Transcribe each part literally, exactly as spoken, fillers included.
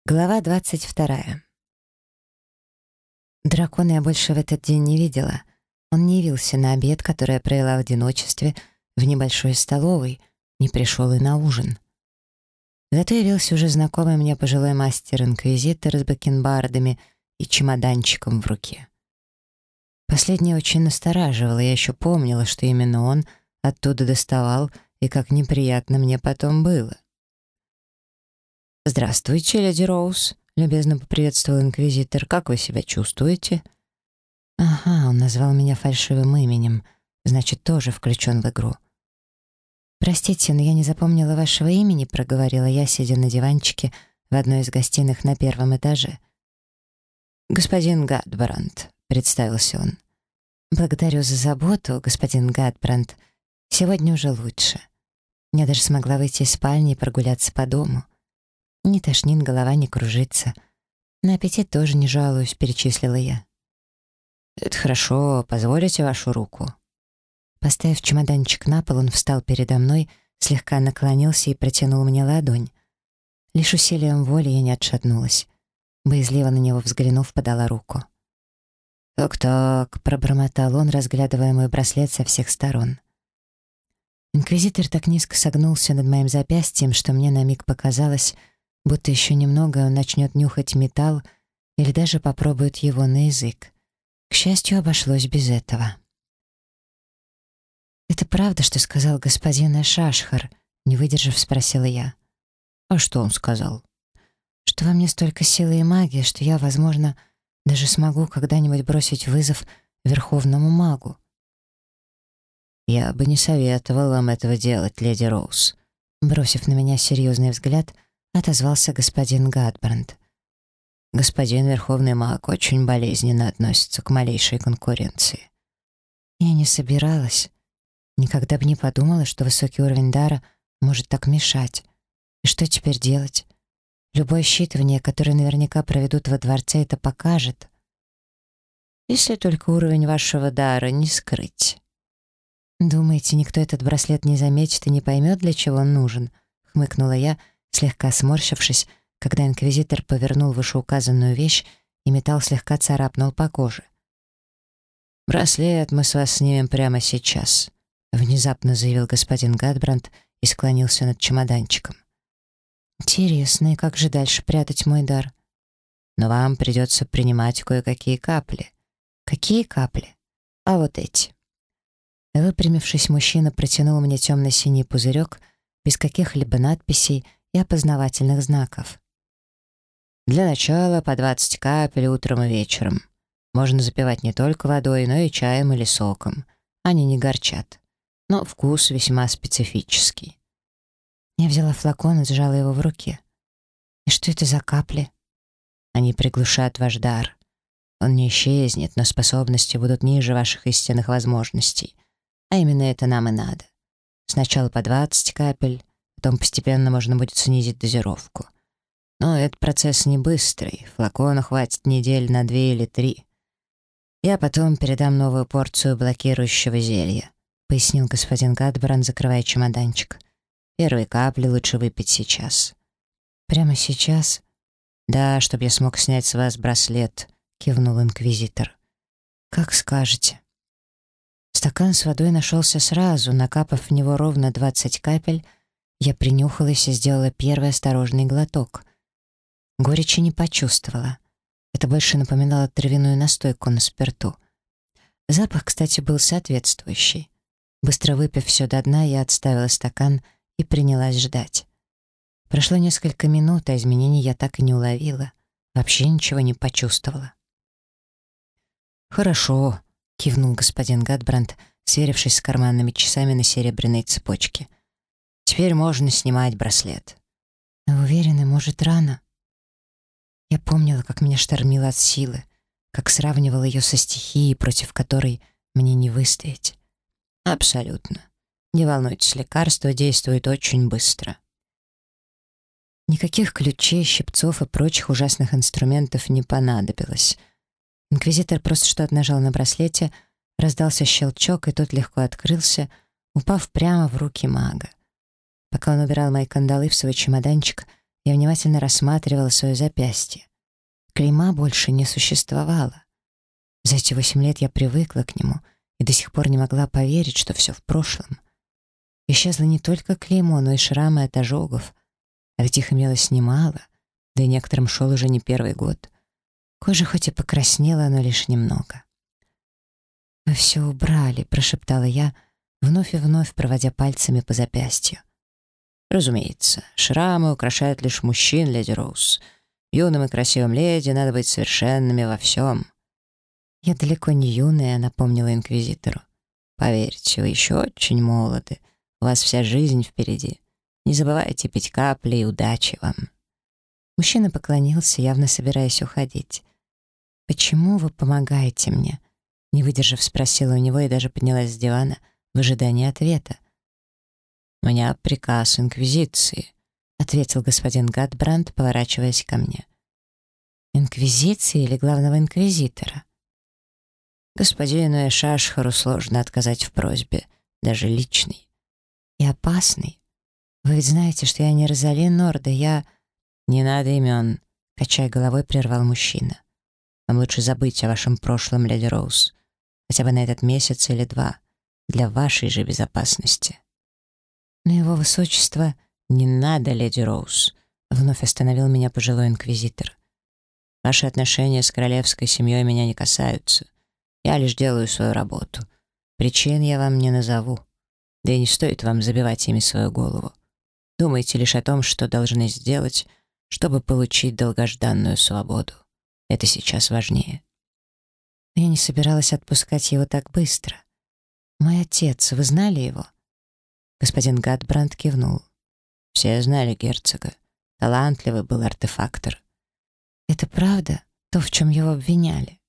Глава двадцать вторая. Дракона я больше в этот день не видела. Он не явился на обед, который я провела в одиночестве в небольшой столовой, не пришел и на ужин. Зато явился уже знакомый мне пожилой мастер-инквизитор с бакенбардами и чемоданчиком в руке. Последнее очень настораживало, я еще помнила, что именно он оттуда доставал, и как неприятно мне потом было. «Здравствуйте, леди Роуз», — любезно поприветствовал инквизитор. «Как вы себя чувствуете?» «Ага, он назвал меня фальшивым именем, значит, тоже включен в игру». «Простите, но я не запомнила вашего имени», — проговорила я, сидя на диванчике в одной из гостиных на первом этаже. «Господин Гадбранд», — представился он. «Благодарю за заботу, господин Гадбранд. Сегодня уже лучше. Я даже смогла выйти из спальни и прогуляться по дому. Не тошнит, голова не кружится. На аппетит тоже не жалуюсь», — перечислила я. «Это хорошо. Позволите вашу руку?» Поставив чемоданчик на пол, он встал передо мной, слегка наклонился и протянул мне ладонь. Лишь усилием воли я не отшатнулась. Боязливо на него взглянув, подала руку. «Так-так», — пробормотал он, разглядывая мой браслет со всех сторон. Инквизитор так низко согнулся над моим запястьем, что мне на миг показалось, будто еще немного он начнет нюхать металл или даже попробует его на язык. К счастью, обошлось без этого. «Это правда, что сказал господин Эшашхар?» — не выдержав, спросила я. «А что он сказал?» «Что во мне столько силы и магии, что я, возможно, даже смогу когда-нибудь бросить вызов Верховному магу». «Я бы не советовал вам этого делать, леди Роуз», — бросив на меня серьезный взгляд, отозвался господин Гадбранд. «Господин Верховный маг очень болезненно относится к малейшей конкуренции». Я не собиралась. Никогда бы не подумала, что высокий уровень дара может так мешать. И что теперь делать? Любое считывание, которое наверняка проведут во дворце, это покажет. Если только уровень вашего дара не скрыть. «Думаете, никто этот браслет не заметит и не поймет, для чего он нужен?» — хмыкнула я, слегка сморщившись, когда инквизитор повернул вышеуказанную вещь и металл слегка царапнул по коже. «Браслет мы с вас снимем прямо сейчас», — внезапно заявил господин Гадбранд и склонился над чемоданчиком. «Интересно, и как же дальше прятать мой дар?» «Но вам придется принимать кое-какие капли». «Какие капли?» «А вот эти». Выпрямившись, мужчина протянул мне темно-синий пузырек без каких-либо надписей и опознавательных знаков. «Для начала по двадцать капель утром и вечером. Можно запивать не только водой, но и чаем или соком. Они не горчат, но вкус весьма специфический». Я взяла флакон и сжала его в руке. «И что это за капли?» «Они приглушат ваш дар. Он не исчезнет, но способности будут ниже ваших истинных возможностей. А именно это нам и надо. Сначала по двадцать капель, потом постепенно можно будет снизить дозировку. Но этот процесс не быстрый, флакона хватит недель на две или три. Я потом передам новую порцию блокирующего зелья», — пояснил господин Гадбранд, закрывая чемоданчик. «Первые капли лучше выпить сейчас». «Прямо сейчас?» «Да, чтобы я смог снять с вас браслет», — кивнул инквизитор. «Как скажете». Стакан с водой нашелся сразу, накапав в него ровно двадцать капель, я принюхалась и сделала первый осторожный глоток. Горечи не почувствовала. Это больше напоминало травяную настойку на спирту. Запах, кстати, был соответствующий. Быстро выпив все до дна, я отставила стакан и принялась ждать. Прошло несколько минут, а изменений я так и не уловила. Вообще ничего не почувствовала. «Хорошо», — кивнул господин Гадбранд, сверившись с карманными часами на серебряной цепочке. «Теперь можно снимать браслет». «Вы уверены, может, рано?» Я помнила, как меня штормило от силы, как сравнивала ее со стихией, против которой мне не выстоять. «Абсолютно. Не волнуйтесь, лекарство действует очень быстро». Никаких ключей, щипцов и прочих ужасных инструментов не понадобилось. Инквизитор просто что-то нажал на браслете, раздался щелчок, и тот легко открылся, упав прямо в руки мага. Пока он убирал мои кандалы в свой чемоданчик, Я внимательно рассматривала свое запястье. Клейма больше не существовало. За эти восемь лет я привыкла к нему и до сих пор не могла поверить, что все в прошлом. Исчезло не только клеймо, но и шрамы от ожогов. А ведь их имелось немало, да и некоторым шел уже не первый год. Кожа хоть и покраснела, но лишь немного. «Вы все убрали», — прошептала я, вновь и вновь проводя пальцами по запястью. Разумеется, шрамы украшают лишь мужчин, леди Роуз. Юным и красивым леди надо быть совершенными во всем. «Я далеко не юная», — напомнила инквизитору. «Поверьте, вы еще очень молоды. У вас вся жизнь впереди. Не забывайте пить капли и удачи вам». Мужчина поклонился, явно собираясь уходить. «Почему вы помогаете мне?» Не выдержав, спросила у него и даже поднялась с дивана в ожидании ответа. «У меня приказ Инквизиции», — ответил господин Гадбранд, поворачиваясь ко мне. «Инквизиции или главного инквизитора?» «Господину Эшашхару сложно отказать в просьбе, даже личной». «И опасный? Вы ведь знаете, что я не Розали Норда, я...» «Не надо имен», — качая головой, прервал мужчина. «Вам лучше забыть о вашем прошлом, леди Роуз, хотя бы на этот месяц или два, для вашей же безопасности». «Но его высочество...» «Не надо, леди Роуз», — вновь остановил меня пожилой инквизитор. «Ваши отношения с королевской семьей меня не касаются. Я лишь делаю свою работу. Причин я вам не назову. Да и не стоит вам забивать ими свою голову. Думайте лишь о том, что должны сделать, чтобы получить долгожданную свободу. Это сейчас важнее». Я не собиралась отпускать его так быстро. «Мой отец, вы знали его?» Господин Гадбранд кивнул. «Все знали герцога. Талантливый был артефактор». «Это правда? То, в чем его обвиняли?»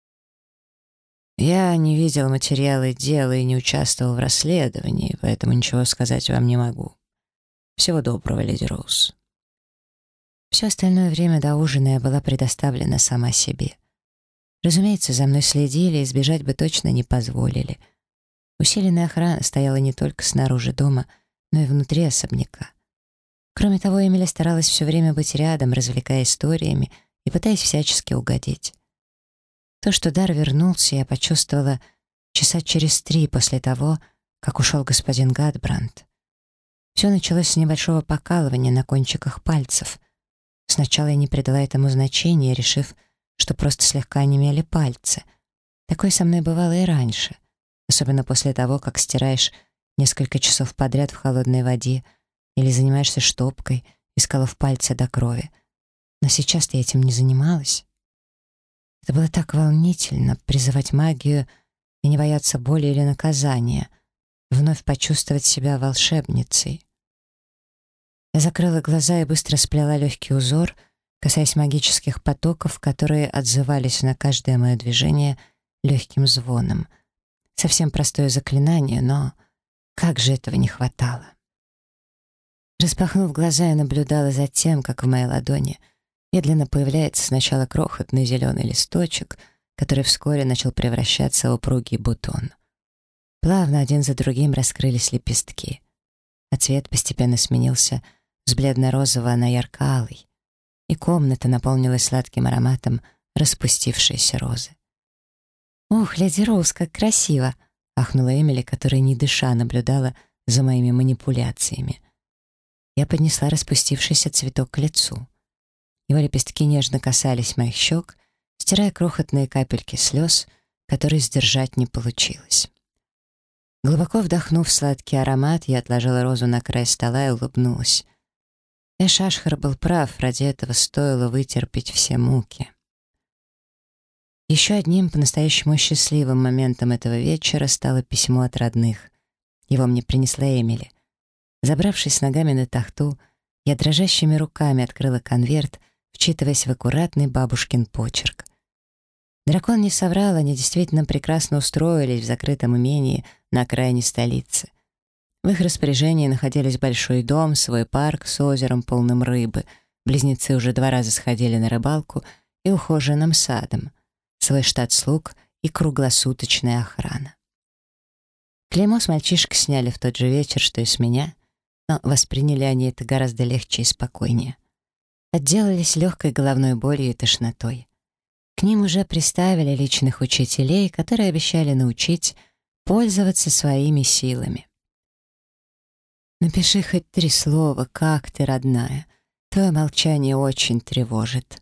«Я не видел материалы дела и не участвовал в расследовании, поэтому ничего сказать вам не могу. Всего доброго, леди Роуз». Все остальное время до ужина я была предоставлена сама себе. Разумеется, за мной следили и сбежать бы точно не позволили. Усиленная охрана стояла не только снаружи дома, но и внутри особняка. Кроме того, Эмили старалась все время быть рядом, развлекая историями и пытаясь всячески угодить. То, что дар вернулся, я почувствовала часа через три после того, как ушел господин Гадбранд. Все началось с небольшого покалывания на кончиках пальцев. Сначала я не придала этому значения, решив, что просто слегка онемели пальцы. Такое со мной бывало и раньше, особенно после того, как стираешь несколько часов подряд в холодной воде или занимаешься штопкой, исколов пальцы до крови. Но сейчас-то я этим не занималась. Это было так волнительно — призывать магию и не бояться боли или наказания, вновь почувствовать себя волшебницей. Я закрыла глаза и быстро сплела легкий узор, касаясь магических потоков, которые отзывались на каждое мое движение легким звоном. Совсем простое заклинание, но как же этого не хватало. Распахнув глаза, я наблюдала за тем, как в моей ладони медленно появляется сначала крохотный зеленый листочек, который вскоре начал превращаться в упругий бутон. Плавно один за другим раскрылись лепестки, а цвет постепенно сменился с бледно-розового на ярко-алый, и комната наполнилась сладким ароматом распустившейся розы. «Ух, леди Роуз, как красиво!» — ахнула Эмили, которая не дыша наблюдала за моими манипуляциями. Я поднесла распустившийся цветок к лицу. Его лепестки нежно касались моих щек, стирая крохотные капельки слез, которые сдержать не получилось. Глубоко вдохнув сладкий аромат, я отложила розу на край стола и улыбнулась. Эшашхар был прав, ради этого стоило вытерпеть все муки. Еще одним по-настоящему счастливым моментом этого вечера стало письмо от родных. Его мне принесла Эмили. Забравшись ногами на тахту, я дрожащими руками открыла конверт, вчитываясь в аккуратный бабушкин почерк. Дракон не соврал, они действительно прекрасно устроились в закрытом имении на окраине столицы. В их распоряжении находились большой дом, свой парк с озером, полным рыбы. Близнецы уже два раза сходили на рыбалку и ухоженным садом, свой штат слуг и круглосуточная охрана. Клеймо с мальчишкой сняли в тот же вечер, что и с меня, но восприняли они это гораздо легче и спокойнее. отделались легкой головной болью и тошнотой. К ним уже приставили личных учителей, которые обещали научить пользоваться своими силами. «Напиши хоть три слова, как ты, родная. Твое молчание очень тревожит».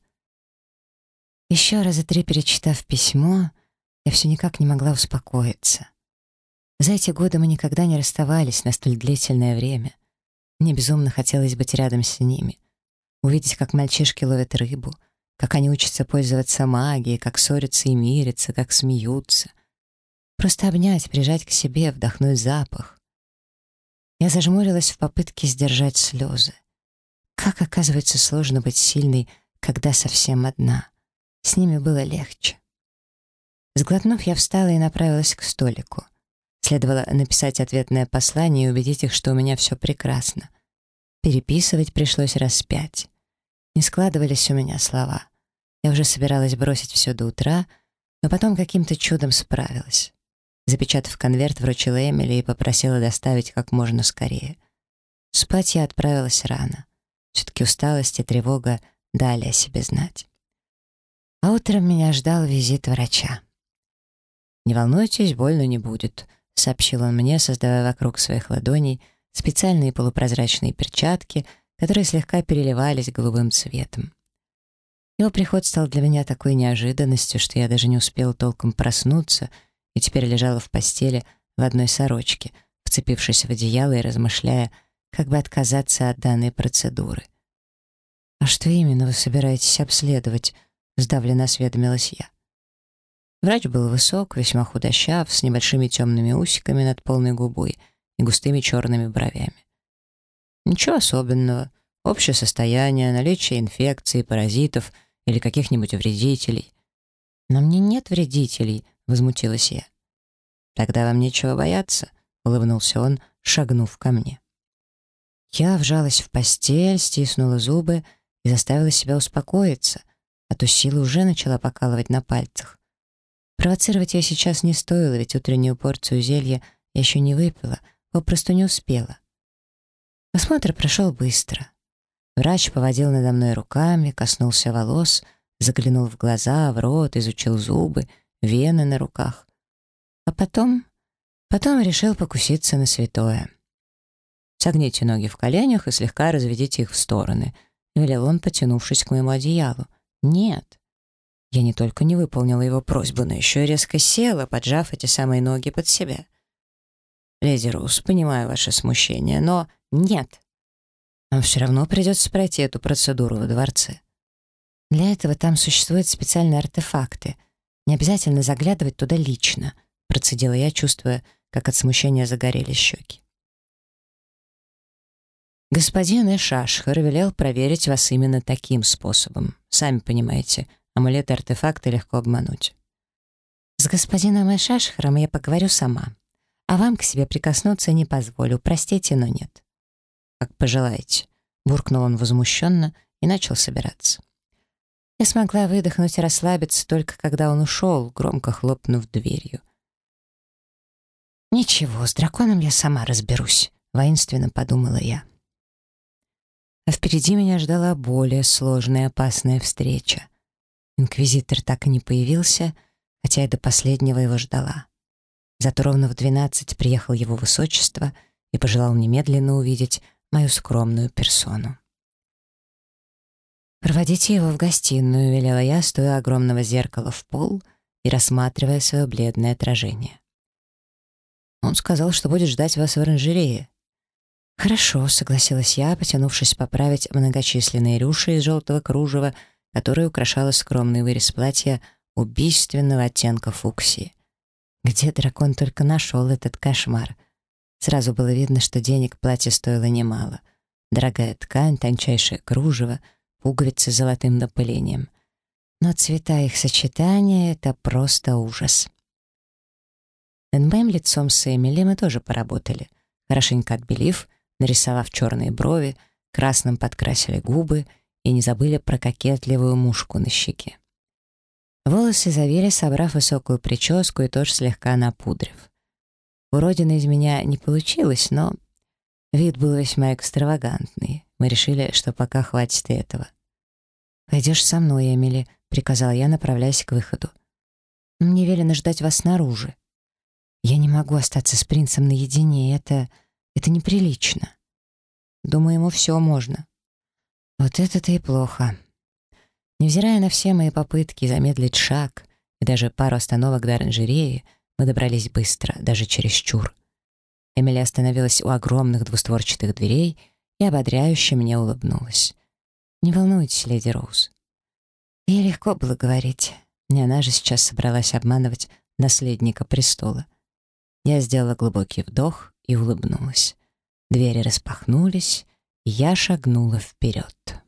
Еще раза три перечитав письмо, я все никак не могла успокоиться. За эти годы мы никогда не расставались на столь длительное время. Мне безумно хотелось быть рядом с ними, увидеть, как мальчишки ловят рыбу, как они учатся пользоваться магией, как ссорятся и мирятся, как смеются. Просто обнять, прижать к себе, вдохнуть запах. Я зажмурилась в попытке сдержать слезы. Как, оказывается, сложно быть сильной, когда совсем одна. С ними было легче. Сглотнув, я встала и направилась к столику. Следовало написать ответное послание и убедить их, что у меня все прекрасно. Переписывать пришлось раз пять. Не складывались у меня слова. Я уже собиралась бросить все до утра, но потом каким-то чудом справилась. Запечатав конверт, вручила Эмили и попросила доставить как можно скорее. Спать я отправилась рано. Все-таки усталость и тревога дали о себе знать. А утром меня ждал визит врача. «Не волнуйтесь, больно не будет», — сообщил он мне, создавая вокруг своих ладоней специальные полупрозрачные перчатки, которые слегка переливались голубым цветом. Его приход стал для меня такой неожиданностью, что я даже не успела толком проснуться и теперь лежала в постели в одной сорочке, вцепившись в одеяло и размышляя, как бы отказаться от данной процедуры. «А что именно вы собираетесь обследовать?» — сдавленно осведомилась я. Врач был высок, весьма худощав, с небольшими темными усиками над полной губой и густыми черными бровями. Ничего особенного. Общее состояние, наличие инфекций, паразитов или каких-нибудь вредителей. «Но мне нет вредителей», — возмутилась я. «Тогда вам нечего бояться», — улыбнулся он, шагнув ко мне. Я вжалась в постель, стиснула зубы и заставила себя успокоиться, а то сила уже начала покалывать на пальцах. Провоцировать я сейчас не стоило, ведь утреннюю порцию зелья я еще не выпила, попросту не успела. Осмотр прошел быстро. Врач поводил надо мной руками, коснулся волос, заглянул в глаза, в рот, изучил зубы, вены на руках. А потом... Потом решил покуситься на святое. «Согните ноги в коленях и слегка разведите их в стороны», — велел он, потянувшись к моему одеялу. «Нет». Я не только не выполнила его просьбу, но еще и резко села, поджав эти самые ноги под себя. «Леди Роуз, понимаю ваше смущение, но нет. Вам все равно придется пройти эту процедуру во дворце. Для этого там существуют специальные артефакты. Не обязательно заглядывать туда лично», — процедила я, чувствуя, как от смущения загорелись щеки. «Господин Эшашхар велел проверить вас именно таким способом. Сами понимаете, амулеты и артефакты легко обмануть». «С господином Эшашхаром я поговорю сама, а вам к себе прикоснуться не позволю, простите, но нет». «Как пожелаете», — буркнул он возмущенно и начал собираться. Я смогла выдохнуть и расслабиться только когда он ушел, громко хлопнув дверью. «Ничего, с драконом я сама разберусь», — воинственно подумала я. А впереди меня ждала более сложная и опасная встреча. Инквизитор так и не появился, хотя я до последнего его ждала. Зато ровно в двенадцать приехал его высочество и пожелал немедленно увидеть мою скромную персону. «Проводите его в гостиную», — велела я, стоя огромного зеркала в пол и рассматривая свое бледное отражение. «Он сказал, что будет ждать вас в оранжерее». «Хорошо», — согласилась я, потянувшись поправить многочисленные рюши из желтого кружева, которое украшало скромный вырез платья убийственного оттенка фуксии. Где дракон только нашел этот кошмар? Сразу было видно, что денег платье стоило немало. Дорогая ткань, тончайшее кружево, пуговицы с золотым напылением. Но цвета их сочетания — это просто ужас. Над моим лицом с Эмили мы тоже поработали. Хорошенько отбелив, нарисовав черные брови, красным подкрасили губы и не забыли про кокетливую мушку на щеке. Волосы завили, собрав высокую прическу и тоже слегка напудрив. Уродина из меня не получилось, но вид был весьма экстравагантный. Мы решили, что пока хватит и этого. «Пойдешь со мной, Эмили», — приказала я, направляясь к выходу. «Мне велено ждать вас снаружи». «Я не могу остаться с принцем наедине, это... это неприлично». «Думаю, ему все можно». «Вот это-то и плохо». Невзирая на все мои попытки замедлить шаг и даже пару остановок до оранжереи, мы добрались быстро, даже чересчур. Эмили остановилась у огромных двустворчатых дверей и ободряюще мне улыбнулась. «Не волнуйтесь, леди Роуз». Ей легко было говорить. Не она же сейчас собралась обманывать наследника престола. Я сделала глубокий вдох и улыбнулась. Двери распахнулись, и я шагнула вперед.